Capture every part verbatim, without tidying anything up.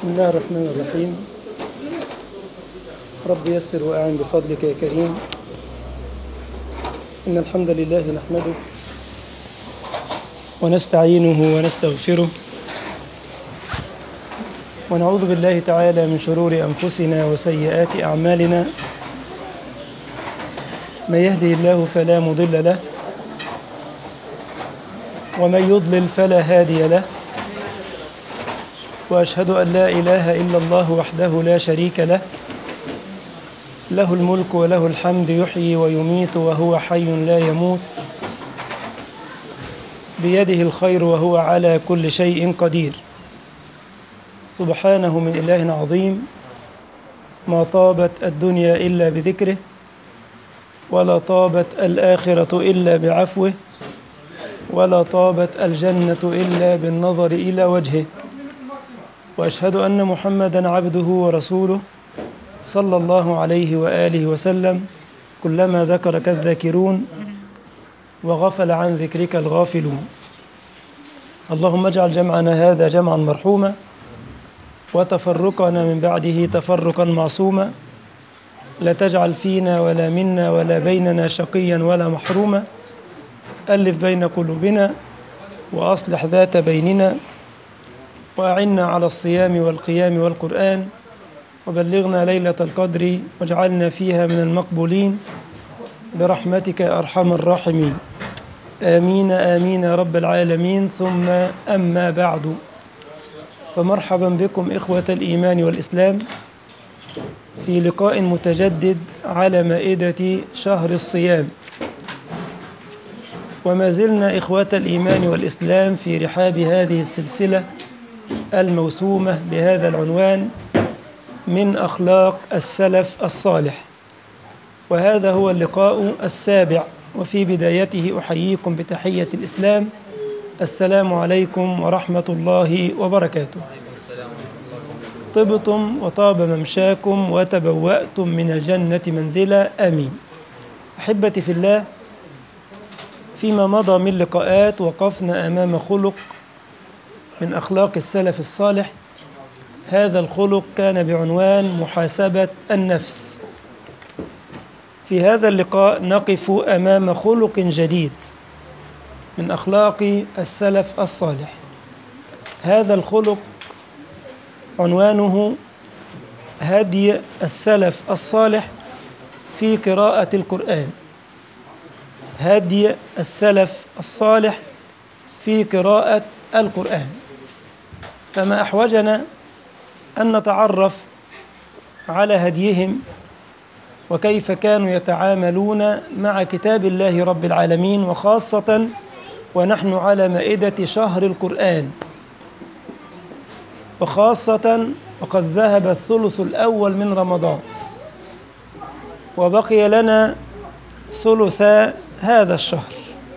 بسم الله الرحمن الرحيم. رب يسر وأعن بفضلك يا كريم. إن الحمد لله نحمده ونستعينه ونستغفره ونعوذ بالله تعالى من شرور أنفسنا وسيئات أعمالنا. من يهدي الله فلا مضل له ومن يضلل فلا هادي له، وأشهد أن لا إله إلا الله وحده لا شريك له، له الملك وله الحمد، يحيي ويميت وهو حي لا يموت، بيده الخير وهو على كل شيء قدير. سبحانه من إله عظيم، ما طابت الدنيا إلا بذكره، ولا طابت الآخرة إلا بعفوه، ولا طابت الجنة إلا بالنظر إلى وجهه. وأشهد أن محمدًا عبده ورسوله صلى الله عليه وآله وسلم. كلما ذكرك الذاكرون وغفل عن ذكرك الغافلون. اللهم اجعل جمعنا هذا جمعا مرحوما، وتفرقنا من بعده تفرقا معصوما. لا تجعل فينا ولا منا ولا بيننا شقيا ولا محروما. ألف بين قلوبنا وأصلح ذات بيننا، وأعنا على الصيام والقيام والقرآن، وبلغنا ليلة القدر واجعلنا فيها من المقبولين برحمتك يا أرحم الراحمين. آمين آمين يا رب العالمين. ثم أما بعد، فمرحبا بكم إخوة الإيمان والإسلام في لقاء متجدد على مائدة شهر الصيام. وما زلنا إخوة الإيمان والإسلام في رحاب هذه السلسلة الموسومة بهذا العنوان: من أخلاق السلف الصالح. وهذا هو اللقاء السابع، وفي بدايته أحييكم بتحية الإسلام: السلام عليكم ورحمة الله وبركاته. طبتم وطاب ممشاكم وتبوأتم من الجنة منزلا، آمين. أحبتي في الله، فيما مضى من لقاءات وقفنا أمام خلق من أخلاق السلف الصالح. هذا الخلق كان بعنوان محاسبة النفس. في هذا اللقاء نقف أمام خلق جديد من أخلاق السلف الصالح. هذا الخلق عنوانه هدي السلف الصالح في قراءة القرآن. هدي السلف الصالح في قراءة القرآن. فما أحوجنا أن نتعرف على هديهم وكيف كانوا يتعاملون مع كتاب الله رب العالمين، وخاصة ونحن على مائدة شهر القرآن، وخاصة وقد ذهب الثلث الأول من رمضان وبقي لنا ثلث هذا الشهر.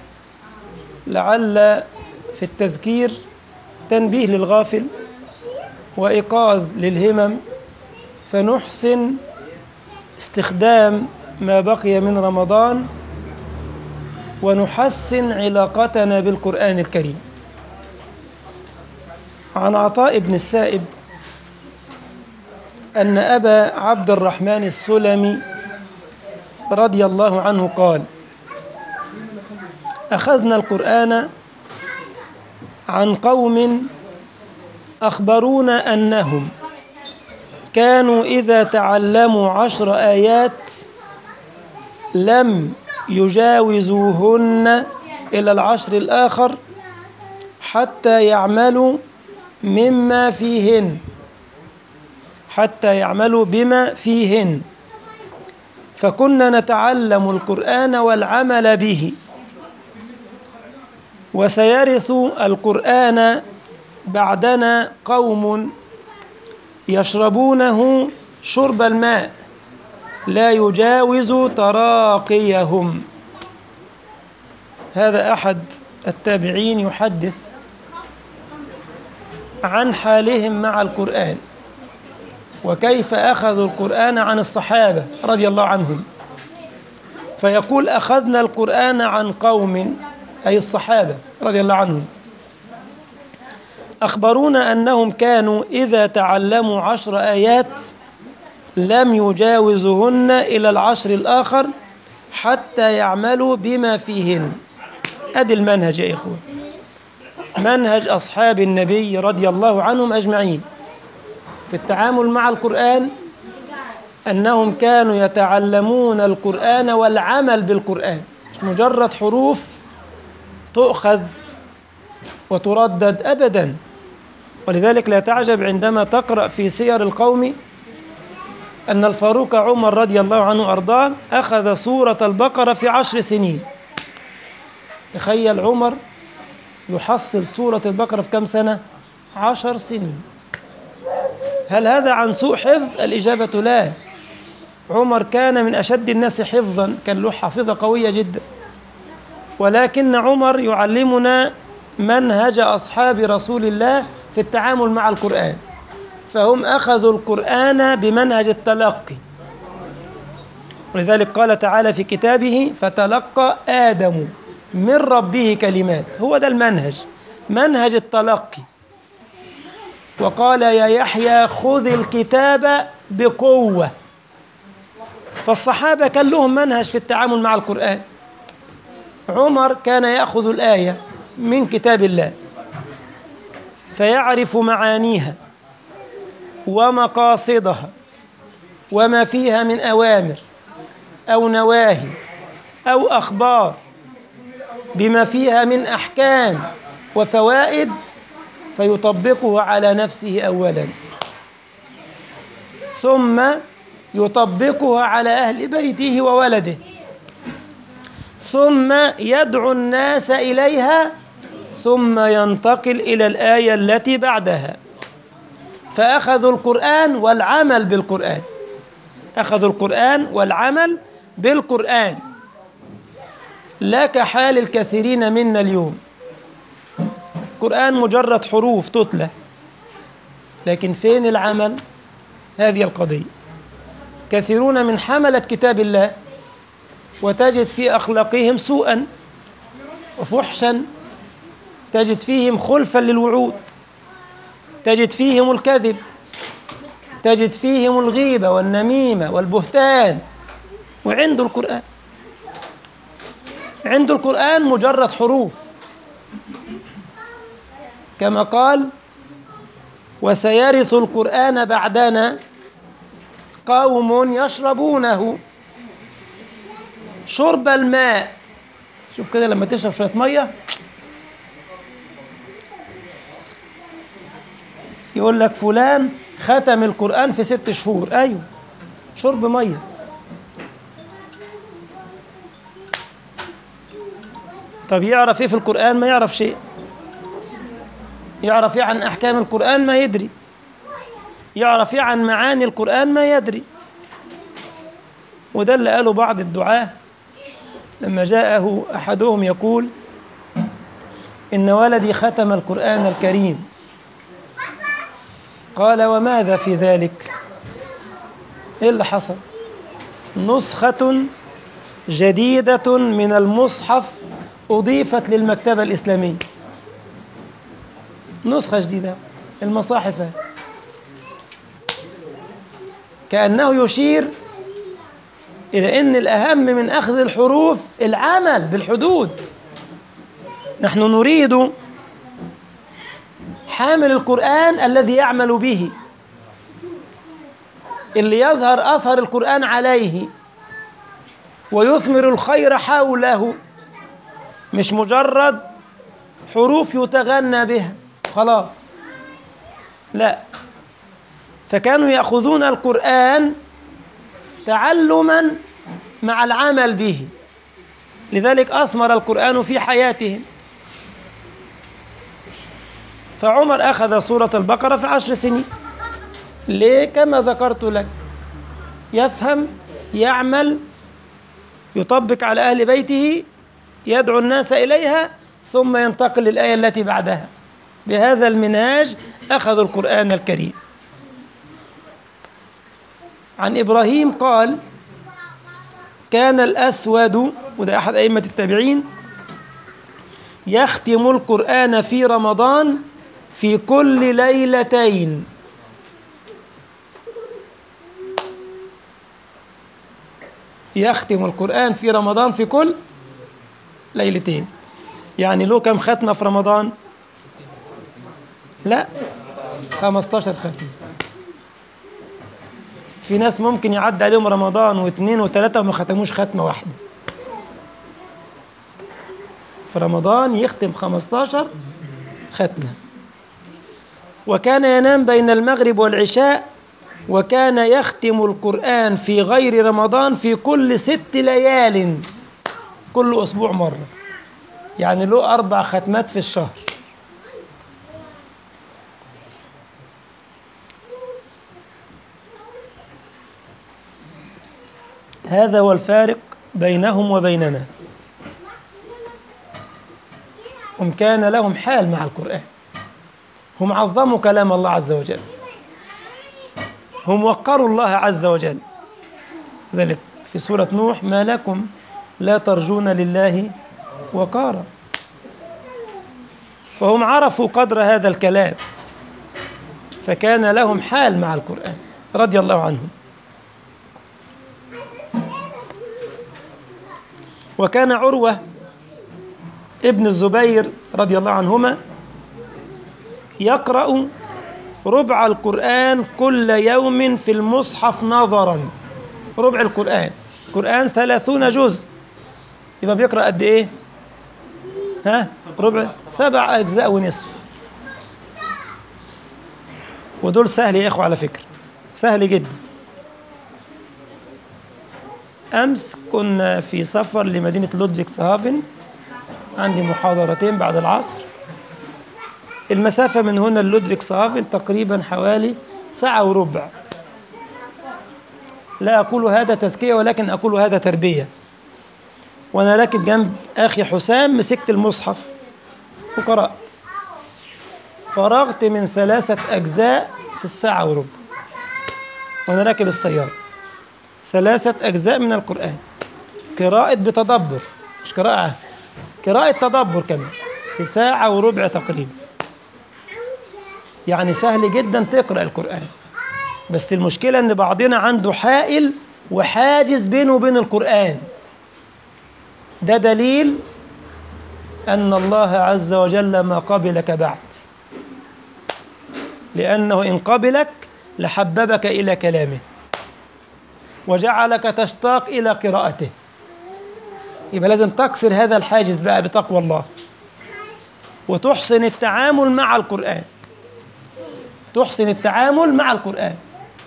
لعل في التذكير تنبيه للغافل وإيقاظ للهمم، فنحسن استخدام ما بقي من رمضان ونحسن علاقتنا بالقرآن الكريم. عن عطاء بن السائب أن أبا عبد الرحمن السلمي رضي الله عنه قال: أخذنا القرآن عن قوم أخبرونا أنهم كانوا إذا تعلموا عشر آيات لم يجاوزوهن إلى العشر الآخر حتى يعملوا مما فيهن حتى يعملوا بما فيهن فكنا نتعلم القرآن والعمل به، وسيرث القرآن بعدنا قوم يشربونه شرب الماء لا يجاوز تراقيهم. هذا أحد التابعين يحدث عن حالهم مع القرآن، وكيف أخذوا القرآن عن الصحابة رضي الله عنهم. فيقول: أخذنا القرآن عن قوم، أي الصحابة رضي الله عنهم، أخبرونا أنهم كانوا إذا تعلموا عشر آيات لم يجاوزهن إلى العشر الآخر حتى يعملوا بما فيهن. أدي المنهج يا إخوة، منهج أصحاب النبي رضي الله عنهم أجمعين في التعامل مع القرآن، أنهم كانوا يتعلمون القرآن والعمل بالقرآن، مش مجرد حروف تؤخذ وتردد أبدا. ولذلك لا تعجب عندما تقرأ في سير القوم أن الفاروق عمر رضي الله عنه أرضاه أخذ سورة البقرة في عشر سنين. تخيل عمر يحصل سورة البقرة في كم سنة؟ عشر سنين. هل هذا عن سوء حفظ؟ الإجابة لا. عمر كان من أشد الناس حفظا، كان له حافظة قوية جدا، ولكن عمر يعلمنا منهج أصحاب رسول الله في التعامل مع القرآن، فهم أخذوا القرآن بمنهج التلقي. ولذلك قال تعالى في كتابه فتلقى آدم من ربه كلمات، هو ده المنهج، منهج التلقي. وقال يا يحيى خذ الكتاب بقوة. فالصحابة كان لهم منهج في التعامل مع القرآن. عمر كان يأخذ الآية من كتاب الله فيعرف معانيها ومقاصدها وما فيها من أوامر أو نواهي أو أخبار بما فيها من أحكام وفوائد، فيطبقه على نفسه أولا، ثم يطبقها على أهل بيته وولده، ثم يدعو الناس إليها، ثم ينتقل إلى الآية التي بعدها. فأخذوا القرآن والعمل بالقرآن، أخذوا القرآن والعمل بالقرآن، لا كحال الكثيرين منا اليوم. القرآن مجرد حروف تتلى، لكن فين العمل؟ هذه القضية. كثيرون من حملة كتاب الله وتجد في أخلاقهم سوءا وفحشا، تجد فيهم خلفا للوعود، تجد فيهم الكذب، تجد فيهم الغيبة والنميمة والبهتان، وعنده القرآن، عنده القرآن مجرد حروف، كما قال وسيرث القرآن بعدنا قوم يشربونه شرب الماء. شوف كده لما تشرب شوية مية يقول لك فلان ختم القرآن في ست شهور. أيوه، شرب مية. طب يعرف ايه في القرآن؟ ما يعرف شيء. يعرف ايه عن أحكام القرآن؟ ما يدري. يعرف ايه عن معاني القرآن؟ ما يدري. وده اللي قاله بعض الدعاة لما جاءه أحدهم يقول إن ولدي ختم القرآن الكريم. قال وماذا في ذلك؟ إيه اللي حصل؟ نسخة جديدة من المصحف أضيفت للمكتبة الإسلامية. نسخة جديدة، المصاحف، كأنه يشير إلى أن الأهم من أخذ الحروف العمل بالحدود. نحن نريد حامل القرآن الذي يعمل به، اللي يظهر أثر القرآن عليه ويثمر الخير حوله، مش مجرد حروف يتغنى بها خلاص، لا. فكانوا يأخذون القرآن تعلما مع العمل به، لذلك أثمر القرآن في حياتهم. فعمر أخذ سورة البقرة في عشر سنين. ليه؟ كما ذكرت لك، يفهم، يعمل، يطبق على أهل بيته، يدعو الناس إليها، ثم ينتقل للآية التي بعدها. بهذا المنهاج أخذوا القرآن الكريم. عن إبراهيم قال كان الأسود، وده أحد أئمة التابعين، يختم القرآن في رمضان في كل ليلتين. يختم القرآن في رمضان في كل ليلتين. يعني له كم ختمة في رمضان؟ لا، خمستاشر ختمة. في ناس ممكن يعدي عليهم رمضان واثنين وثلاثة وما ختموش ختمة واحدة. في رمضان يختم خمستاشر ختمة. وكان ينام بين المغرب والعشاء، وكان يختم القرآن في غير رمضان في كل ست ليال، كل أسبوع مرة. يعني له أربع ختمات في الشهر. هذا هو الفارق بينهم وبيننا. هم كان لهم حال مع القرآن، هم عظموا كلام الله عز وجل، هم وقروا الله عز وجل. ذلك في سورة نوح: ما لكم لا ترجون لله وقارا. فهم عرفوا قدر هذا الكلام، فكان لهم حال مع القرآن رضي الله عنهم. وكان عروة ابن الزبير رضي الله عنهما يقرأ ربع القرآن كل يوم في المصحف نظرا. ربع القرآن، القرآن ثلاثون جزء، يبقى بيقرأ قد إيه؟ ها؟ ربع، سبع أجزاء ونصف. ودول سهل يا إخوة، على فكرة سهل جدا. أمس كنا في سفر لمدينة لودفيكسهافن، عندي محاضرتين بعد العصر. المسافة من هنا للودفيكسهافن تقريبا حوالي ساعة وربع. لا أقول هذا تزكية، ولكن أقول هذا تربية. وأنا راكب جنب أخي حسام مسكت المصحف وقرأت، فرغت من ثلاثة أجزاء في الساعة وربع وأنا راكب السيارة. ثلاثة أجزاء من القرآن، قراءة بتدبر، مش قراءة، قراءة تدبر كمان، في ساعة وربع تقريبا. يعني سهل جدا تقرأ القرآن، بس المشكلة أن بعضنا عنده حائل وحاجز بينه وبين القرآن. ده دليل أن الله عز وجل ما قبلك بعد، لأنه إن قبلك لحببك إلى كلامه وجعلك تشتاق إلى قراءته. يبقى لازم تكسر هذا الحاجز بقى بتقوى الله، وتحسن التعامل مع القرآن، تحسن التعامل مع القرآن.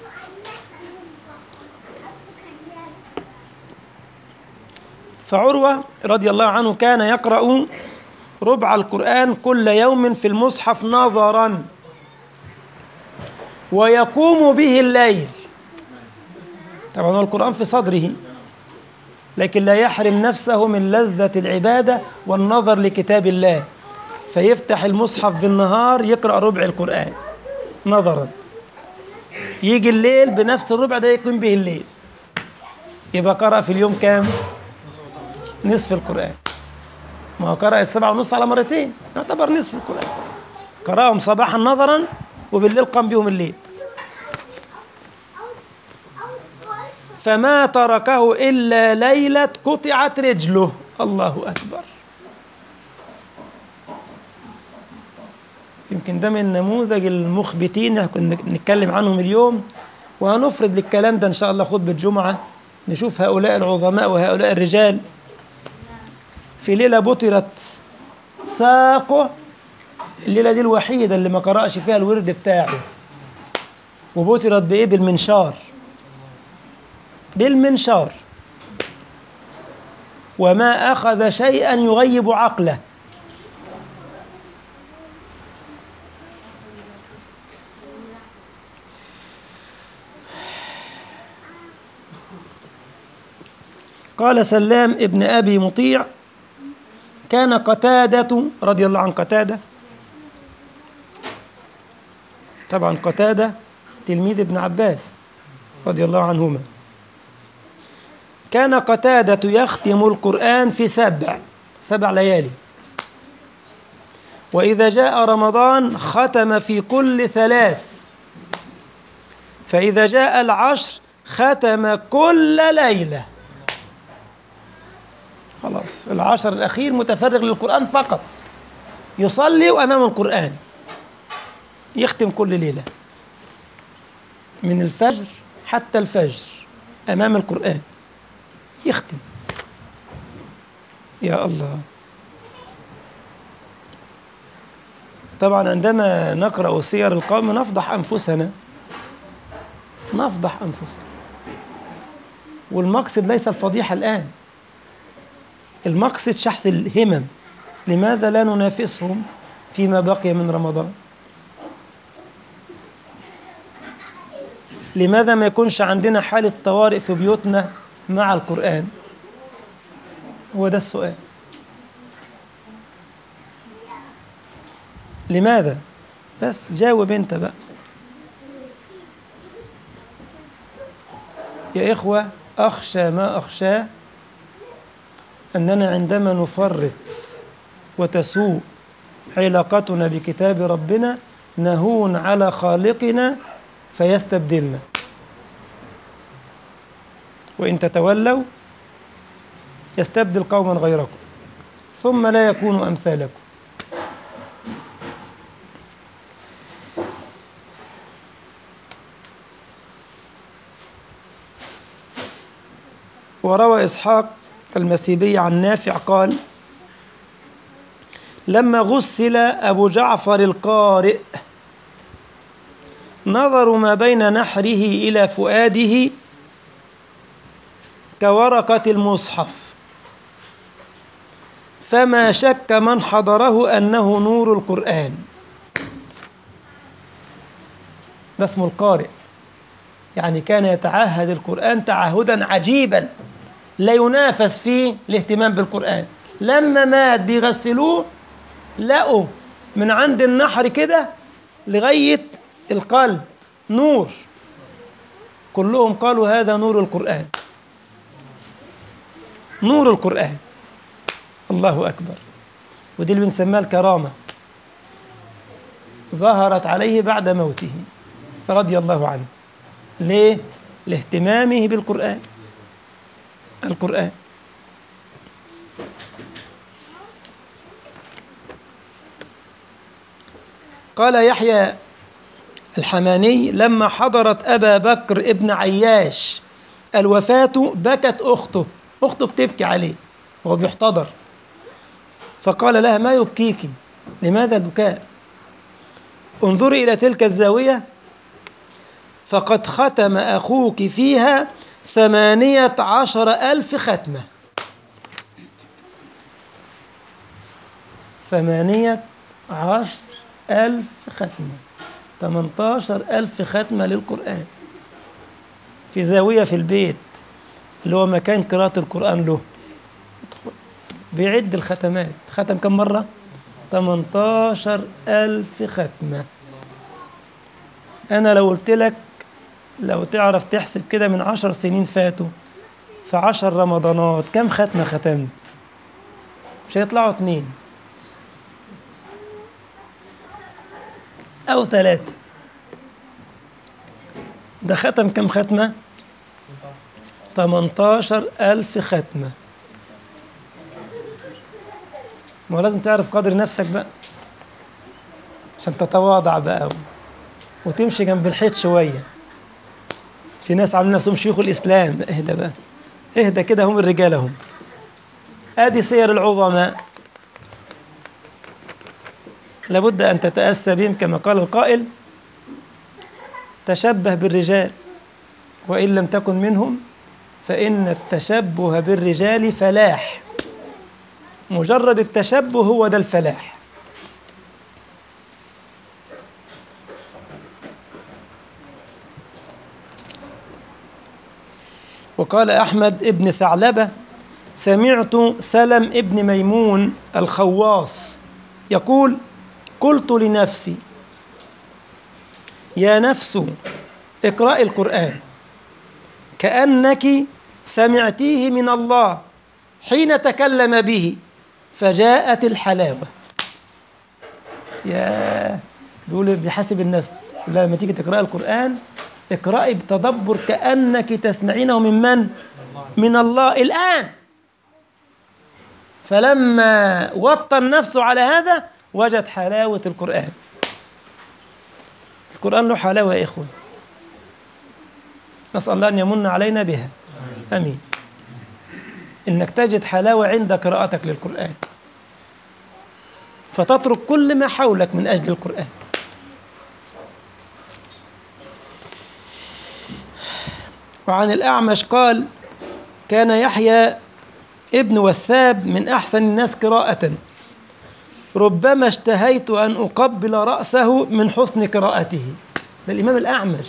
فعروة رضي الله عنه كان يقرأ ربع القرآن كل يوم في المصحف نظرا، ويقوم به الليل. طبعا هو القرآن في صدره، لكن لا يحرم نفسه من لذة العبادة والنظر لكتاب الله، فيفتح المصحف بالنهار يقرأ ربع القرآن نظرا، يجي الليل بنفس الربع ده يقوم به الليل، يبقى قرأ في اليوم كام؟ نصف القرآن. ما هو قرأ السبعة ونص على مرتين، يعتبر نصف القرآن. قرأهم صباحا نظرا، وبالليل قام بهم الليل. فما تركه إلا ليلة قطعت رجله. الله أكبر. يمكن ده من نموذج المخبتين كنا نتكلم عنهم اليوم، وهنفرد للكلام ده إن شاء الله خطبة جمعة، نشوف هؤلاء العظماء وهؤلاء الرجال. في ليلة بطرت ساقه، الليلة دي الوحيدة اللي ما قرأش فيها الورد بتاعه، وبطرت بإيه؟ بالمنشار، بالمنشار، وما أخذ شيئا يغيب عقله. قال سلام ابن أبي مطيع: كان قتادة رضي الله عن قتادة، طبعا قتادة تلميذ ابن عباس رضي الله عنهما، كان قتادة يختم القرآن في سبع سبع ليالي، وإذا جاء رمضان ختم في كل ثلاث، فإذا جاء العشر ختم كل ليلة. خلاص العشر الأخير متفرغ للقرآن فقط، يصلي أمام القرآن، يختم كل ليلة من الفجر حتى الفجر أمام القرآن يختم. يا الله. طبعا عندما نقرأ سير القوم نفضح أنفسنا، نفضح أنفسنا، والمقصد ليس الفضيحة الآن، المقصد شحذ الهمم. لماذا لا ننافسهم فيما بقي من رمضان؟ لماذا ما يكونش عندنا حالة طوارئ في بيوتنا مع القرآن؟ هو ده السؤال. لماذا؟ بس جاوب انت بقى يا إخوة. أخشى ما أخشى أننا عندما نفرط وتسوء علاقتنا بكتاب ربنا نهون على خالقنا فيستبدلنا، وإن تتولوا يستبدل قوما غيركم ثم لا يكونوا أمثالكم. وروى إسحاق المسيبي عن نافع قال: لما غسل أبو جعفر القارئ نظروا ما بين نحره إلى فؤاده كورقة المصحف، فما شك من حضره أنه نور القرآن. ده اسمه القارئ، يعني كان يتعهد القرآن تعهدا عجيبا لا ينافس فيه الاهتمام بالقرآن. لما مات بيغسلوه لقوا من عند النحر كده لغاية القلب نور، كلهم قالوا هذا نور القرآن، نور القرآن. الله أكبر. ودي اللي بنسميها الكرامة، ظهرت عليه بعد موته رضي الله عنه. ليه؟ لاهتمامه بالقرآن. القرآن. قال يحيى الحماني: لما حضرت أبا بكر ابن عياش الوفاة بكت أخته، أخته بتبكي عليه وهو بيحتضر، فقال لها: ما يبكيك؟ لماذا البكاء؟ انظري إلى تلك الزاوية فقد ختم أخوك فيها ثمانية عشر ألف ختمة. ثمانية عشر ألف ختمة، ثمانية عشر ألف ختمة للقرآن في زاوية في البيت اللي هو مكان قراءة القرآن له. بيعد الختمات، ختم كم مرة؟ ثمانية عشر ألف ختمة. أنا لو قلت لك لو تعرف تحسب كده من عشر سنين فاتوا في عشر رمضانات كم ختمة ختمت؟ مش هيطلعوا اتنين أو ثلاثة. ده ختم كم ختمة؟ ثمانية عشر ألف ختمة. ما لازم تعرف قدر نفسك بقى عشان تتواضع بقى وتمشي جنب الحيط شوية. في ناس عاملين نفسهم شيوخ الإسلام، اهدى بقى، اهدى كده، هم الرجال هم. ادي سير العظماء، لابد أن تتأسى بهم كما قال القائل: تشبه بالرجال وإن لم تكن منهم فإن التشبه بالرجال فلاح. مجرد التشبه هو ده الفلاح. وقال أحمد ابن ثعلبة: سمعت سلم ابن ميمون الخواص يقول: قلت لنفسي يا نفس اقرأي القرآن كأنك سمعتيه من الله حين تكلم به فجاءت الحلاوة. يا بيقول بيحاسب النفس، لا لما تيجي تقرأ القرآن اقرأي بتدبر كأنك تسمعينه من من؟ من الله الآن. فلما وطى النفس على هذا وجد حلاوة القرآن. القرآن له حلاوة يا إخوة، نسأل الله أن يمن علينا بها، أمين. إنك تجد حلاوة عند قراءتك للقرآن، فتترك كل ما حولك من أجل القرآن. وعن الأعمش قال: كان يحيى ابن وثاب من أحسن الناس قراءة، ربما اشتهيت أن أقبل رأسه من حسن قراءته. ده الإمام الأعمش،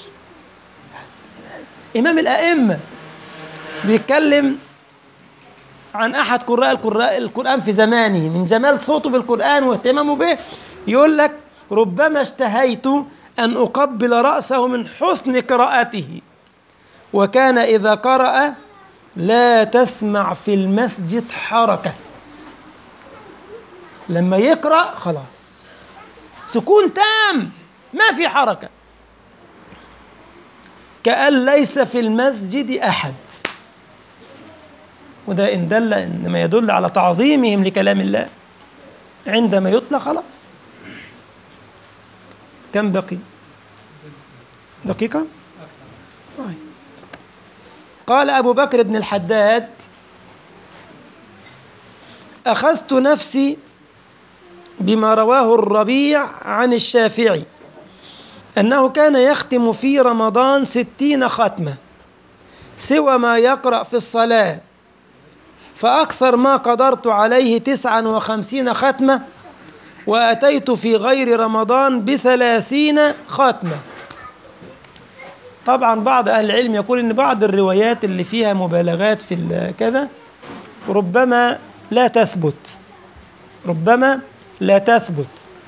إمام الأئمة، بيتكلم عن أحد قراء القرآن في زمانه من جمال صوته بالقرآن واهتمامه به. يقول لك: ربما اشتهيت أن أقبل رأسه من حسن قراءته، وكان إذا قرأ لا تسمع في المسجد حركة. لما يقرأ خلاص سكون تام، ما في حركة، كأن ليس في المسجد أحد. وده إن دل إنما يدل على تعظيمهم لكلام الله. عندما يطلق خلاص. كم بقي؟ دقيقة؟ قال أبو بكر بن الحداد: أخذت نفسي بما رواه الربيع عن الشافعي أنه كان يختم في رمضان ستين ختمة سوى ما يقرأ في الصلاة، فأكثر ما قدرت عليه تسعا وخمسين ختمة، وأتيت في غير رمضان بثلاثين ختمة. طبعا بعض أهل العلم يقول إن بعض الروايات اللي فيها مبالغات في كذا ربما لا تثبت، ربما لا تثبت،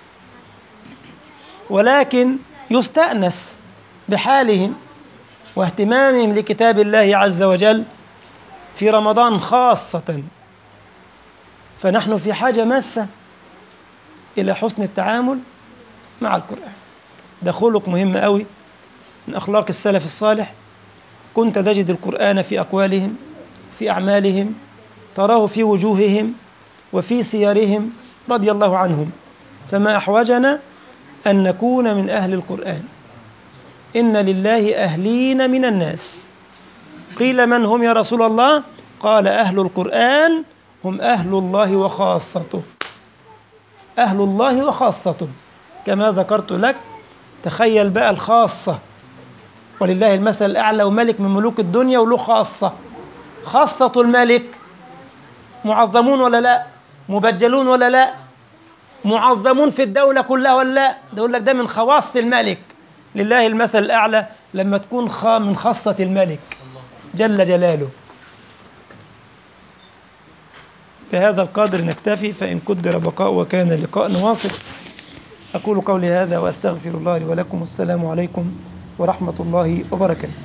ولكن يستأنس بحالهم واهتمامهم لكتاب الله عز وجل في رمضان خاصة. فنحن في حاجة ماسة إلى حسن التعامل مع القرآن. ده خلق مهم قوي من أخلاق السلف الصالح. كنت تجد القرآن في أقوالهم، في أعمالهم، تراه في وجوههم وفي سيرهم رضي الله عنهم. فما أحوجنا أن نكون من أهل القرآن. إن لله أهلين من الناس. قيل: من هم يا رسول الله؟ قال: أهل القرآن هم أهل الله وخاصته. أهل الله وخاصته كما ذكرت لك. تخيل بقى الخاصة، ولله المثل الأعلى، وملك من ملوك الدنيا وله خاصة. خاصة الملك معظمون ولا لا؟ مبجلون ولا لا؟ معظمون في الدولة كلها ولا لا؟ ده يقول لك ده من خواص الملك. لله المثل الأعلى لما تكون من خاصة الملك جل جلاله. بهذا القدر نكتفي، فإن قدر بقاء وكان لقاء نواصل. أقول قولي هذا وأستغفر الله لي ولكم. والسلام عليكم ورحمة الله وبركاته.